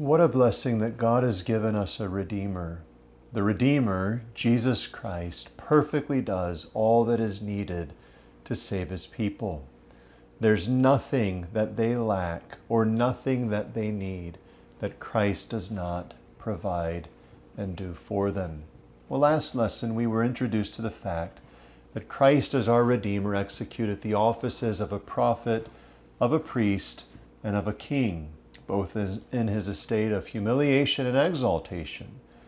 What a blessing that God has given us a Redeemer. The Redeemer, Jesus Christ, perfectly does all that is needed to save his people. There's nothing that they lack or nothing that they need that Christ does not provide and do for them. Well, last lesson we were introduced to the fact that Christ as our Redeemer executed the offices of a prophet, of a priest, and of a king, both in his estate of humiliation and exaltation.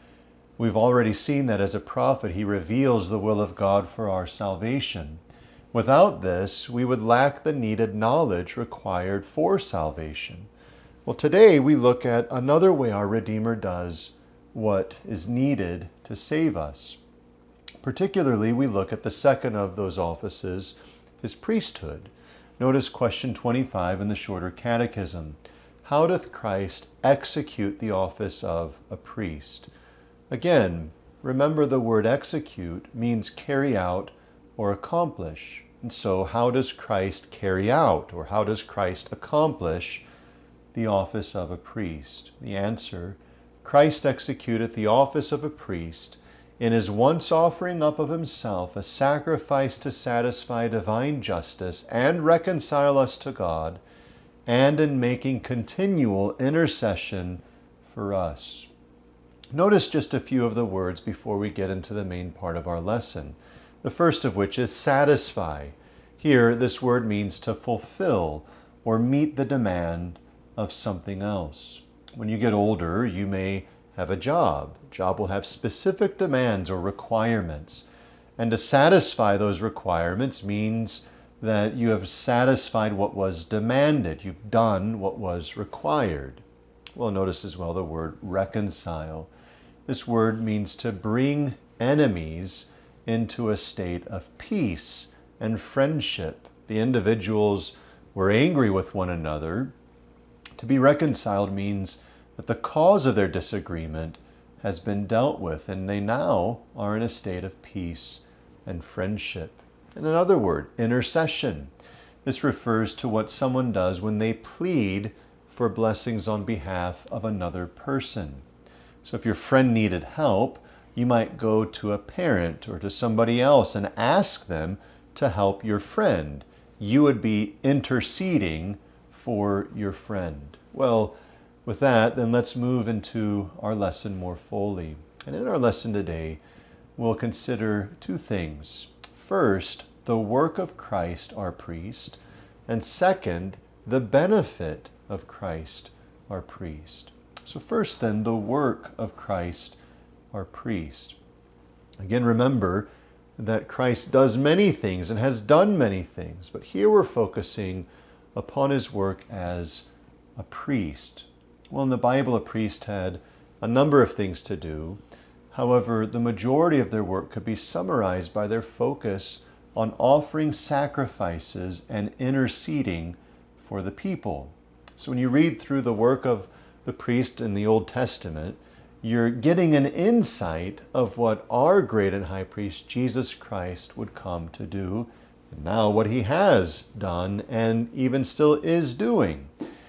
We've already seen that as a prophet, he reveals the will of God for our salvation. Without this, we would lack the needed knowledge required for salvation. Well, today we look at another way our Redeemer does what is needed to save us. Particularly, we look at the second of those offices, his priesthood. Notice question 25 in the Shorter Catechism. How doth Christ execute the office of a priest? Again, remember the word execute means carry out or accomplish. And so how does Christ carry out, or how does Christ accomplish the office of a priest? The answer, Christ executeth the office of a priest in his once offering up of himself a sacrifice to satisfy divine justice and reconcile us to God, and in making continual intercession for us. Notice just a few of the words before we get into the main part of our lesson. The first of which is satisfy. Here, this word means to fulfill or meet the demand of something else. When you get older, you may have a job. The job will have specific demands or requirements. And to satisfy those requirements means that you have satisfied what was demanded. You've done what was required. Well, notice as well the word reconcile. This word means to bring enemies into a state of peace and friendship. The individuals were angry with one another. To be reconciled means that the cause of their disagreement has been dealt with, and they now are in a state of peace and friendship. And another word, intercession. This refers to what someone does when they plead for blessings on behalf of another person. So if your friend needed help, you might go to a parent or to somebody else and ask them to help your friend. You would be interceding for your friend. Well, with that, then let's move into our lesson more fully. And in our lesson today, we'll consider two things. First, the work of Christ, our priest, and second, the benefit of Christ, our priest. So first then, the work of Christ, our priest. Again, remember that Christ does many things and has done many things, but here we're focusing upon his work as a priest. Well, in the Bible, a priest had a number of things to do. However, the majority of their work could be summarized by their focus on offering sacrifices and interceding for the people. So when you read through the work of the priest in the Old Testament, you're getting an insight of what our great and high priest, Jesus Christ, would come to do, and now what he has done and even still is doing.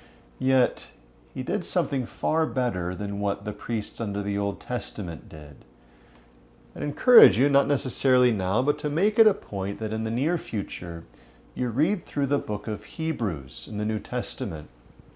Yet, he did something far better than what the priests under the Old Testament did. I'd encourage you, not necessarily now, but to make it a point that in the near future, you read through the book of Hebrews in the New Testament.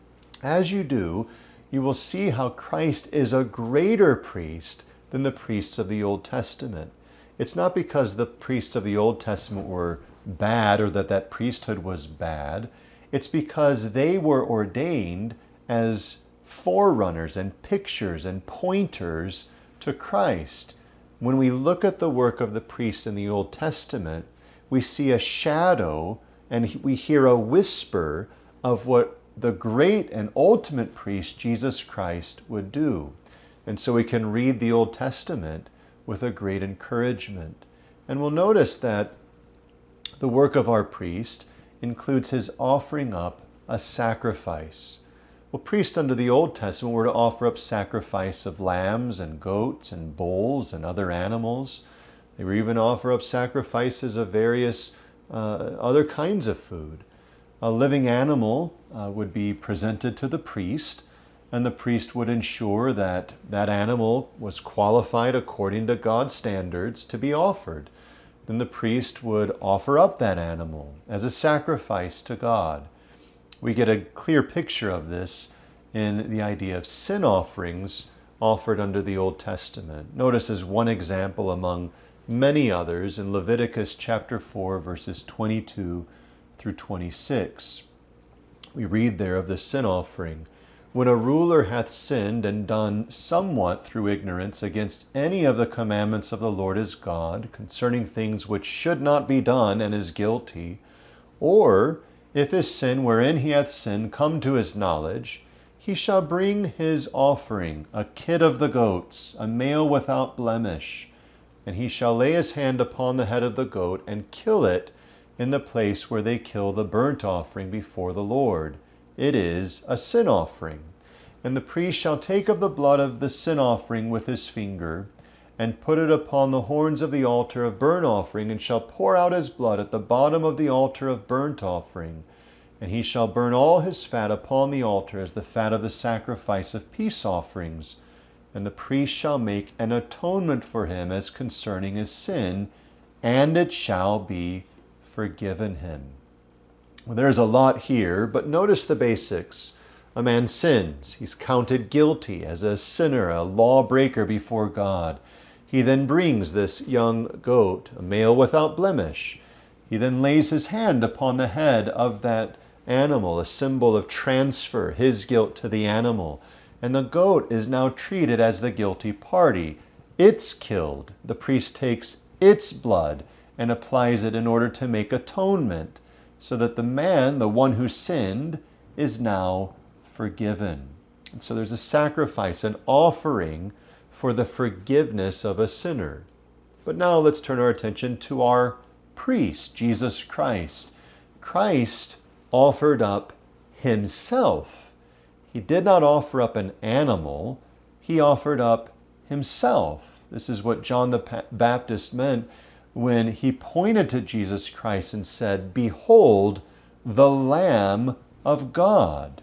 As you do, you will see how Christ is a greater priest than the priests of the Old Testament. It's not because the priests of the Old Testament were bad or that priesthood was bad. It's because they were ordained as forerunners and pictures and pointers to Christ. When we look at the work of the priest in the Old Testament, we see a shadow and we hear a whisper of what the great and ultimate priest, Jesus Christ, would do. And so we can read the Old Testament with a great encouragement. And we'll notice that the work of our priest includes his offering up a sacrifice. Well, priests under the Old Testament were to offer up sacrifice of lambs and goats and bulls and other animals. They were even offer up sacrifices of various other kinds of food. A living animal would be presented to the priest, and the priest would ensure that that animal was qualified according to God's standards to be offered. Then the priest would offer up that animal as a sacrifice to God. We get a clear picture of this in the idea of sin offerings offered under the Old Testament. Notice as one example among many others in Leviticus chapter 4, verses 22 through 26. We read there of the sin offering. When a ruler hath sinned and done somewhat through ignorance against any of the commandments of the Lord his God, concerning things which should not be done, and is guilty, or if his sin wherein he hath sinned come to his knowledge, he shall bring his offering, a kid of the goats, a male without blemish, and he shall lay his hand upon the head of the goat and kill it in the place where they kill the burnt offering before the Lord. It is a sin offering. And the priest shall take of the blood of the sin offering with his finger, and put it upon the horns of the altar of burnt offering, and shall pour out his blood at the bottom of the altar of burnt offering. And he shall burn all his fat upon the altar as the fat of the sacrifice of peace offerings. And the priest shall make an atonement for him as concerning his sin, and it shall be forgiven him. Well, there's a lot here, but notice the basics. A man sins. He's counted guilty as a sinner, a lawbreaker before God. He then brings this young goat, a male without blemish. He then lays his hand upon the head of that animal, a symbol of transfer, his guilt to the animal. And the goat is now treated as the guilty party. It's killed. The priest takes its blood and applies it in order to make atonement, so that the man, the one who sinned, is now forgiven. And so there's a sacrifice, an offering for the forgiveness of a sinner. But now let's turn our attention to our priest, Jesus Christ. Christ offered up himself. He did not offer up an animal. He offered up himself. This is what John the Baptist meant when he pointed to Jesus Christ and said, "Behold, the Lamb of God."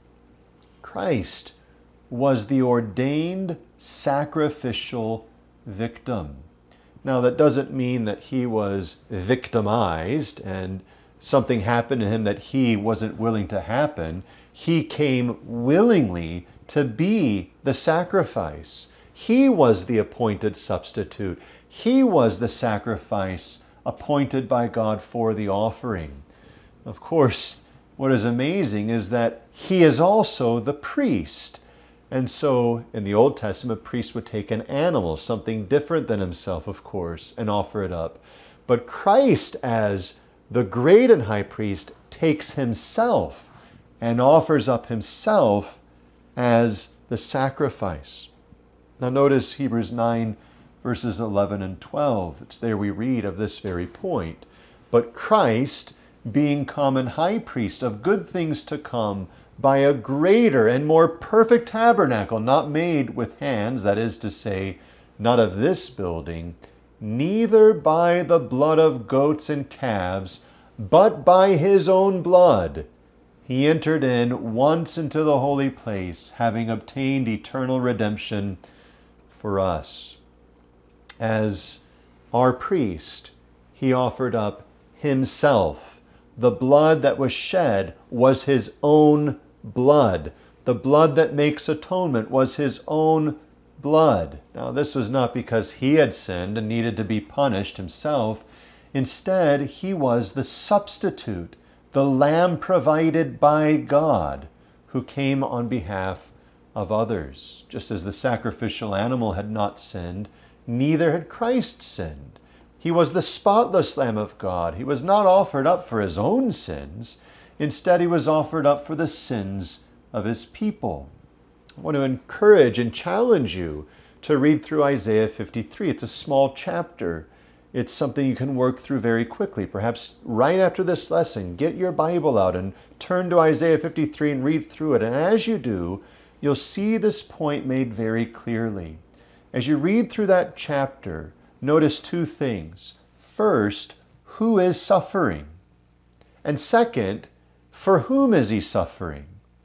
Christ was the ordained sacrificial victim. Now, that doesn't mean that he was victimized and something happened to him that he wasn't willing to happen. He came willingly to be the sacrifice. He was the appointed substitute. He was the sacrifice appointed by God for the offering. Of course, what is amazing is that he is also the priest. And so in the Old Testament, a priest would take an animal, something different than himself, of course, and offer it up. But Christ, as the great and high priest, takes himself and offers up himself as the sacrifice. Now notice Hebrews 9, verses 11 and 12. It's there we read of this very point. But Christ, being common high priest of good things to come, by a greater and more perfect tabernacle, not made with hands, that is to say, not of this building, neither by the blood of goats and calves, but by his own blood, he entered in once into the holy place, having obtained eternal redemption for us. As our priest, he offered up himself. The blood that was shed was his own blood. The blood that makes atonement was his own blood. Now, this was not because he had sinned and needed to be punished himself. Instead, he was the substitute, the lamb provided by God, who came on behalf of others. Just as the sacrificial animal had not sinned, neither had Christ sinned. He was the spotless Lamb of God. He was not offered up for his own sins. Instead, he was offered up for the sins of his people. I want to encourage and challenge you to read through Isaiah 53. It's a small chapter. It's something you can work through very quickly. Perhaps right after this lesson, get your Bible out and turn to Isaiah 53 and read through it. And as you do, you'll see this point made very clearly. As you read through that chapter, notice two things. First, who is suffering? And second, for whom is he suffering?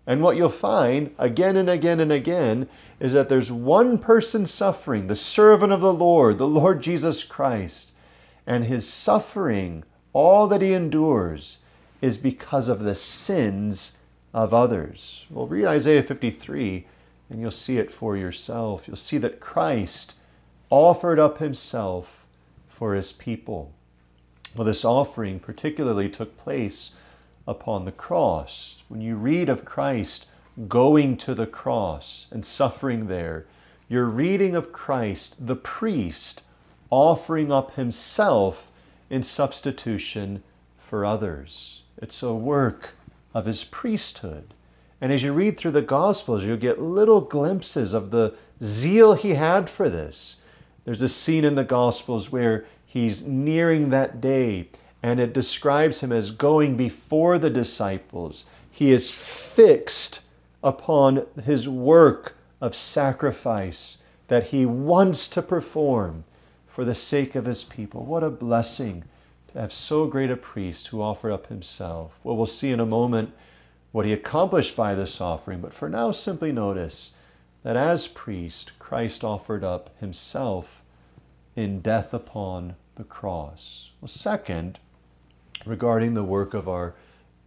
And what you'll find again and again and again is that there's one person suffering, the servant of the Lord Jesus Christ. And his suffering, all that he endures, is because of the sins of others. Well, read Isaiah 53 and you'll see it for yourself. You'll see that Christ offered up himself for his people. Well, this offering particularly took place upon the cross. When you read of Christ going to the cross and suffering there, you're reading of Christ, the priest, offering up himself in substitution for others. It's a work of his priesthood. And as you read through the Gospels, you'll get little glimpses of the zeal he had for this. There's a scene in the Gospels where he's nearing that day, and it describes him as going before the disciples. He is fixed upon his work of sacrifice that he wants to perform for the sake of his people. What a blessing to have so great a priest who offered up himself. Well, we'll see in a moment what he accomplished by this offering, but for now simply notice that as priest, Christ offered up himself in death upon the cross. Well, second, regarding the work of our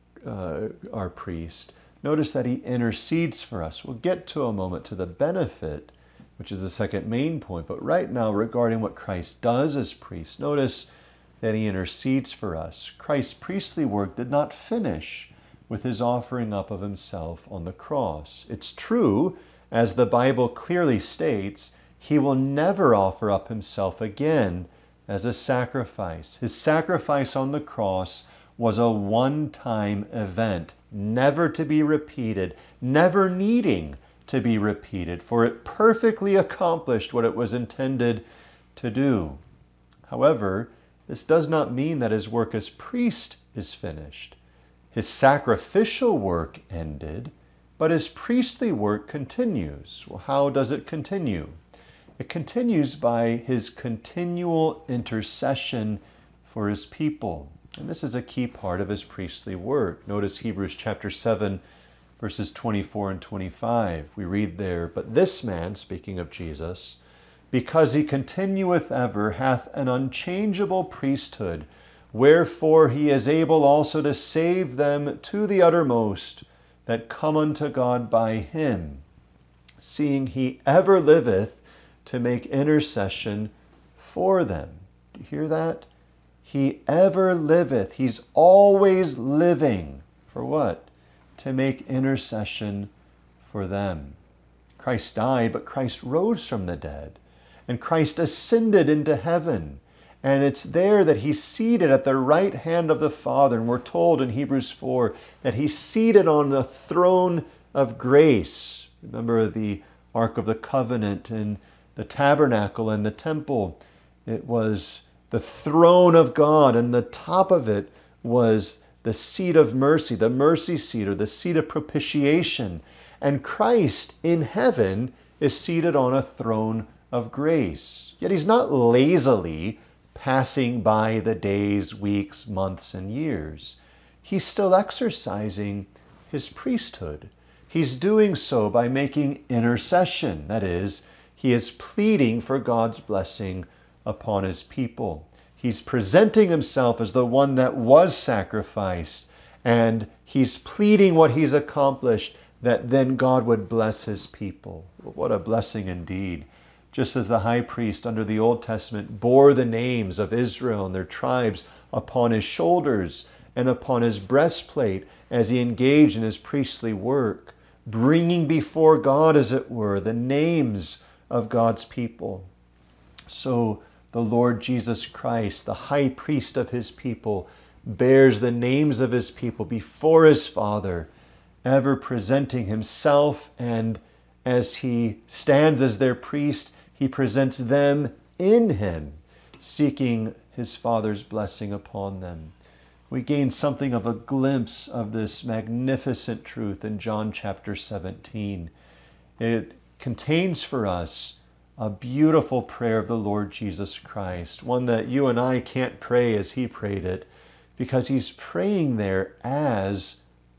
priest, notice that he intercedes for us. We'll get to a moment to the benefit, which is the second main point, but right now regarding what Christ does as priest, notice that he intercedes for us. Christ's priestly work did not finish with his offering up of himself on the cross. It's true, as the Bible clearly states, he will never offer up himself again as a sacrifice. His sacrifice on the cross was a one-time event, never to be repeated, never needing to be repeated, for it perfectly accomplished what it was intended to do. However, this does not mean that his work as priest is finished. His sacrificial work ended, but his priestly work continues. Well, how does it continue? It continues by his continual intercession for his people. And this is a key part of his priestly work. Notice Hebrews chapter 7, verses 24 and 25. We read there, "But this man," speaking of Jesus, "because he continueth ever, hath an unchangeable priesthood, wherefore he is able also to save them to the uttermost that come unto God by him, seeing he ever liveth to make intercession for them." Do you hear that? He ever liveth. He's always living. For what? To make intercession for them. Christ died, but Christ rose from the dead. And Christ ascended into heaven. And it's there that he's seated at the right hand of the Father. And we're told in Hebrews 4 that he's seated on the throne of grace. Remember the Ark of the Covenant and the tabernacle and the temple. It was the throne of God, and the top of it was the seat of mercy, the mercy seat, or the seat of propitiation. And Christ in heaven is seated on a throne of grace. Yet he's not lazily passing by the days, weeks, months, and years. He's still exercising his priesthood. He's doing so by making intercession. That is, he is pleading for God's blessing upon his people. He's presenting himself as the one that was sacrificed, and he's pleading what he's accomplished, that then God would bless his people. What a blessing indeed. Just as the high priest under the Old Testament bore the names of Israel and their tribes upon his shoulders and upon his breastplate as he engaged in his priestly work, bringing before God, as it were, the names of God's people. So the Lord Jesus Christ, the high priest of his people, bears the names of his people before his Father, ever presenting himself, and as he stands as their priest, he presents them in him, seeking his Father's blessing upon them. We gain something of a glimpse of this magnificent truth in John chapter 17. It contains for us a beautiful prayer of the Lord Jesus Christ, one that you and I can't pray as he prayed it, because he's praying there as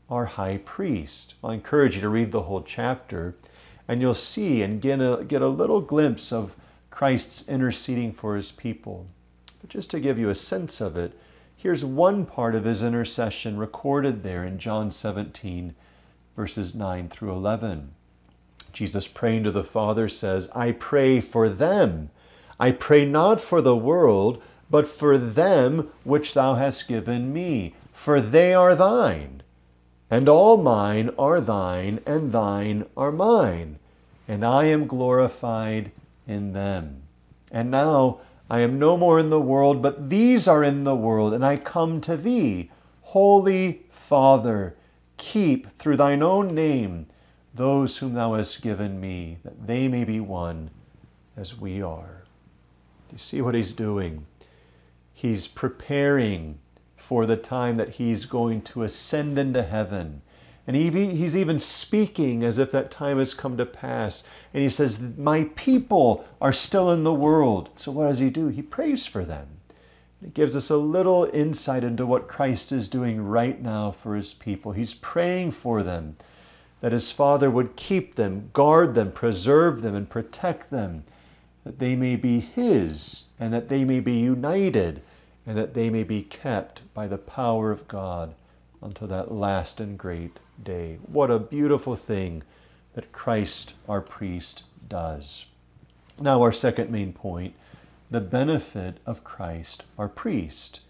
our high priest. I encourage you to read the whole chapter, and you'll see and get a little glimpse of Christ's interceding for his people. But just to give you a sense of it, here's one part of his intercession recorded there in John 17, verses 9 through 11. Jesus, praying to the Father, says, I pray for them. I pray not for the world, but for them which thou hast given me, for they are thine. And all mine are thine, and thine are mine. And I am glorified in them. And now I am no more in the world, but these are in the world, and I come to thee. Holy Father, keep through thine own name those whom thou hast given me, that they may be one as we are. Do you see what he's doing? He's preparing for the time that he's going to ascend into heaven. And he's even speaking as if that time has come to pass. And he says, my people are still in the world. So what does he do? He prays for them. It gives us a little insight into what Christ is doing right now for his people. He's praying for them, that his Father would keep them, guard them, preserve them, and protect them, that they may be his, and that they may be united, and that they may be kept by the power of God until that last and great day. What a beautiful thing that Christ, our priest, does. Now, our second main point, the benefit of Christ, our priest.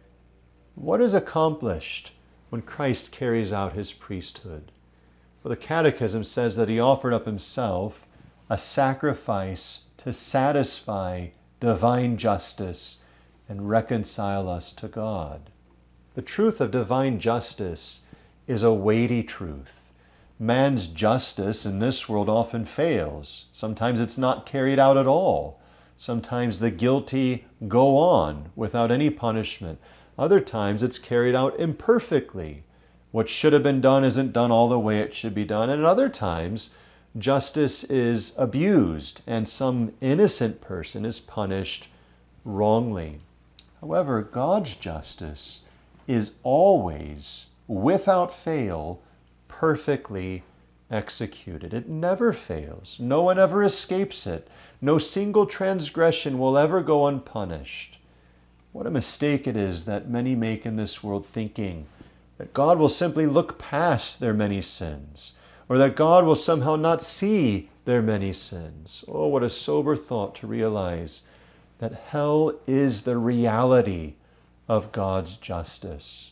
What is accomplished when Christ carries out his priesthood? Well, the Catechism says that he offered up himself a sacrifice to satisfy divine justice and reconcile us to God. The truth of divine justice is a weighty truth. Man's justice in this world often fails. Sometimes it's not carried out at all. Sometimes the guilty go on without any punishment. Other times it's carried out imperfectly. What should have been done isn't done all the way it should be done. And at other times, justice is abused and some innocent person is punished wrongly. However, God's justice is always, without fail, perfectly executed. It never fails. No one ever escapes it. No single transgression will ever go unpunished. What a mistake it is that many make in this world, thinking that God will simply look past their many sins, or that God will somehow not see their many sins. Oh, what a sober thought to realize that hell is the reality of God's justice,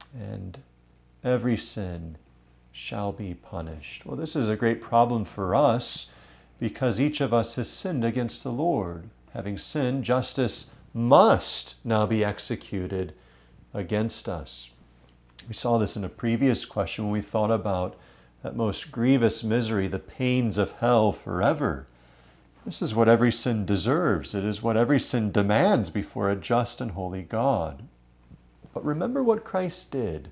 and every sin shall be punished. Well, this is a great problem for us because each of us has sinned against the Lord. Having sinned, justice must now be executed against us. We saw this in a previous question when we thought about that most grievous misery, the pains of hell forever. This is what every sin deserves. It is what every sin demands before a just and holy God. But remember what Christ did.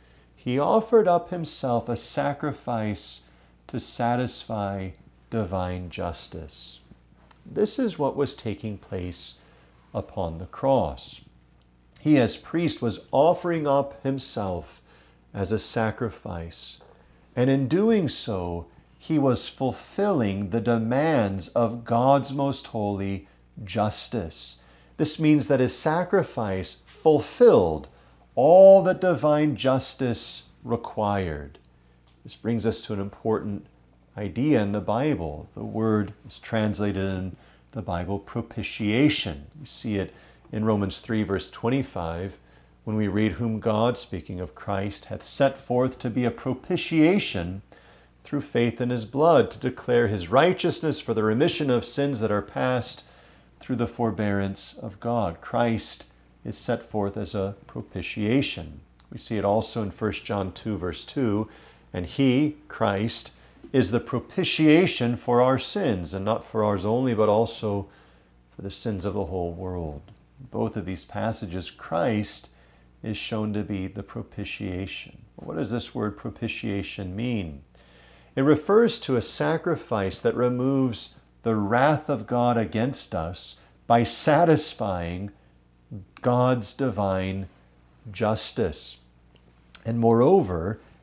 He offered up himself a sacrifice to satisfy divine justice. This is what was taking place upon the cross. He, as priest, was offering up himself as a sacrifice. And in doing so, he was fulfilling the demands of God's most holy justice. This means that his sacrifice fulfilled all that divine justice required. This brings us to an important idea in the Bible. The word is translated in the Bible propitiation. You see it in Romans 3, verse 25, when we read, whom God, speaking of Christ, hath set forth to be a propitiation through faith in his blood, to declare his righteousness for the remission of sins that are past through the forbearance of God. Christ is set forth as a propitiation. We see it also in 1 John 2, verse 2, and he, Christ, is the propitiation for our sins, and not for ours only, but also for the sins of the whole world. Both of these passages, Christ is shown to be the propitiation. What does this word propitiation mean? It refers to a sacrifice that removes the wrath of God against us by satisfying God's divine justice. And moreover,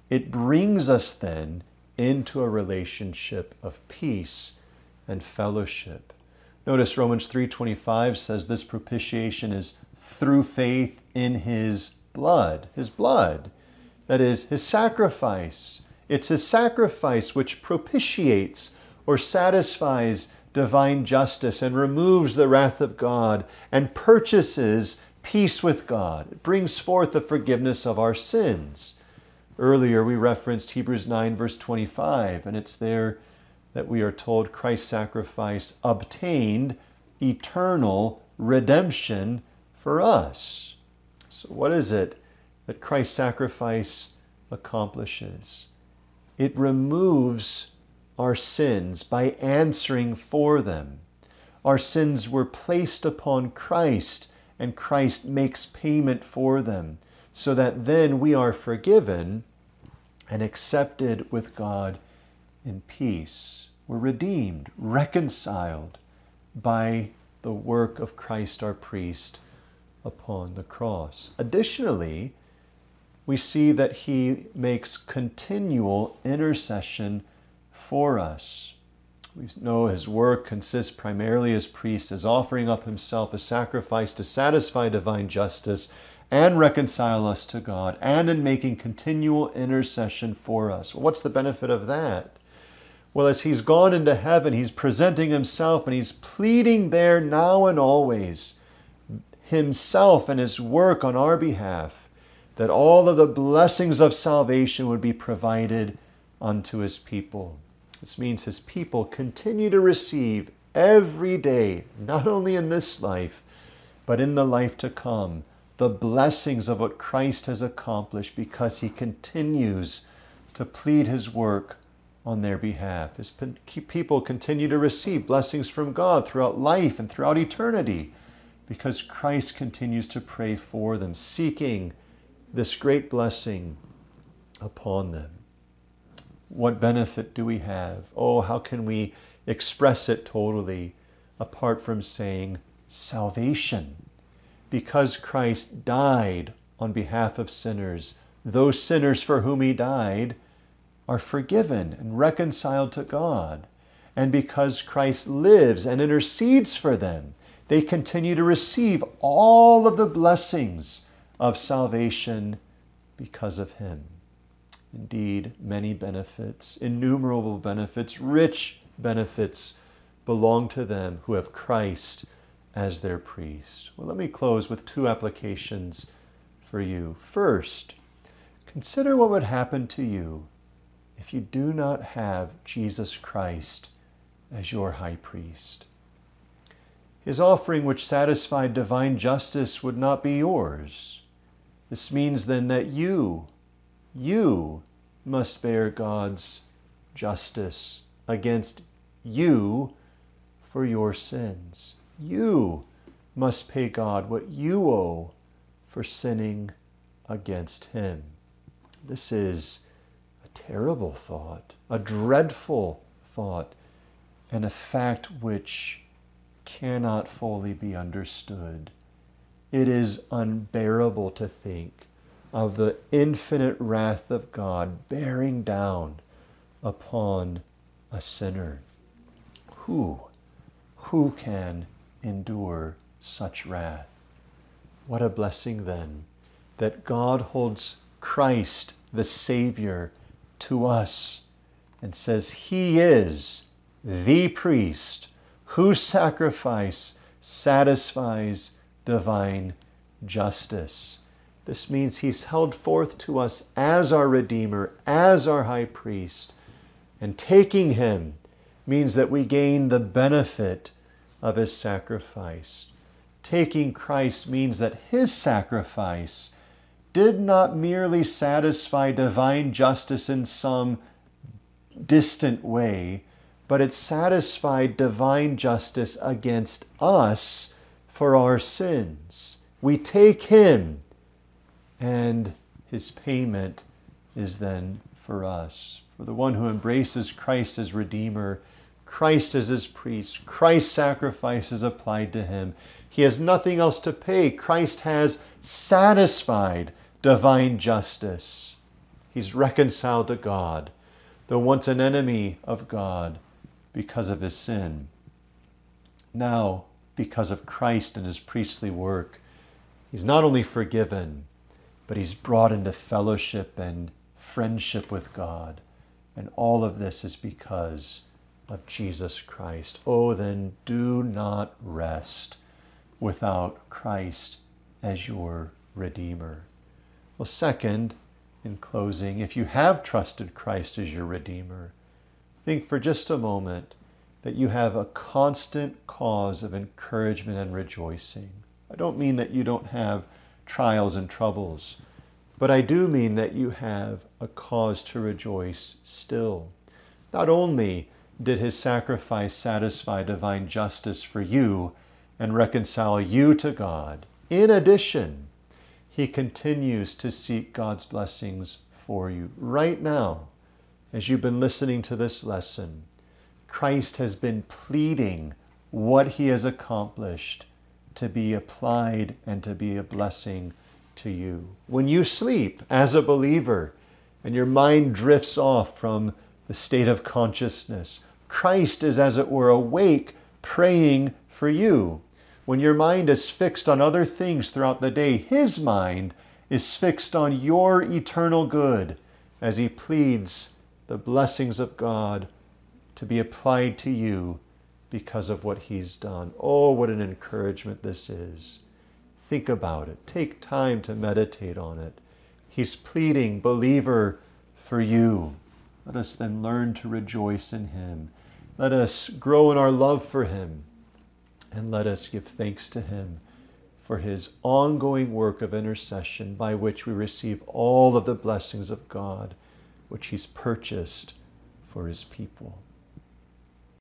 it brings us then into a relationship of peace and fellowship. Notice Romans 3:25 says this propitiation is through faith in his blood. His blood. That is, his sacrifice. It's his sacrifice which propitiates or satisfies divine justice and removes the wrath of God and purchases peace with God. It brings forth the forgiveness of our sins. Earlier we referenced Hebrews 9 verse 25, and it's there that we are told Christ's sacrifice obtained eternal redemption for us. So what is it that Christ's sacrifice accomplishes? It removes our sins by answering for them. Our sins were placed upon Christ, and Christ makes payment for them, so that then we are forgiven and accepted with God in peace. We're redeemed, reconciled by the work of Christ our priest upon the cross. Additionally, we see that he makes continual intercession for us. We know his work consists primarily as priest, as offering up himself a sacrifice to satisfy divine justice and reconcile us to God, and in making continual intercession for us. Well, what's the benefit of that? Well, as he's gone into heaven, he's presenting himself and he's pleading there now and always himself and his work on our behalf, that all of the blessings of salvation would be provided unto his people. This means his people continue to receive every day, not only in this life, but in the life to come, the blessings of what Christ has accomplished, because he continues to plead his work on their behalf. His people continue to receive blessings from God throughout life and throughout eternity, because Christ continues to pray for them, seeking this great blessing upon them. What benefit do we have? Oh, how can we express it totally apart from saying salvation? Because Christ died on behalf of sinners, those sinners for whom he died are forgiven and reconciled to God. And because Christ lives and intercedes for them, they continue to receive all of the blessings of salvation because of him. Indeed, many benefits, innumerable benefits, rich benefits belong to them who have Christ as their priest. Well, let me close with two applications for you. First, consider what would happen to you if you do not have Jesus Christ as your high priest. His offering which satisfied divine justice would not be yours. This means then that you must bear God's justice against you for your sins. You must pay God what you owe for sinning against him. This is a terrible thought, a dreadful thought, and a fact which cannot fully be understood. It is unbearable to think of the infinite wrath of God bearing down upon a sinner. Who can endure such wrath? What a blessing then that God holds Christ, the Savior, to us and says he is the priest whose sacrifice satisfies divine justice. This means he's held forth to us as our Redeemer, as our high priest. And taking him means that we gain the benefit of his sacrifice. Taking Christ means that his sacrifice did not merely satisfy divine justice in some distant way, but it satisfied divine justice against us for our sins. We take him, and his payment is then for us. For the one who embraces Christ as Redeemer, Christ as his priest, Christ's sacrifice is applied to him. He has nothing else to pay. Christ has satisfied divine justice. He's reconciled to God, though once an enemy of God because of his sin. Now, because of Christ and his priestly work, he's not only forgiven, but he's brought into fellowship and friendship with God. And all of this is because of Jesus Christ. Oh, then do not rest without Christ as your Redeemer. Well, second, in closing, if you have trusted Christ as your Redeemer, think for just a moment that you have a constant cause of encouragement and rejoicing. I don't mean that you don't have trials and troubles, but I do mean that you have a cause to rejoice still. Not only did his sacrifice satisfy divine justice for you and reconcile you to God, in addition, he continues to seek God's blessings for you. Right now, as you've been listening to this lesson, Christ has been pleading what he has accomplished to be applied and to be a blessing to you. When you sleep as a believer and your mind drifts off from the state of consciousness, Christ is, as it were, awake, praying for you. When your mind is fixed on other things throughout the day, his mind is fixed on your eternal good as he pleads the blessings of God to be applied to you because of what he's done. Oh, what an encouragement this is. Think about it. Take time to meditate on it. He's pleading, believer, for you. Let us then learn to rejoice in him. Let us grow in our love for him. And let us give thanks to him for his ongoing work of intercession by which we receive all of the blessings of God, which he's purchased for his people.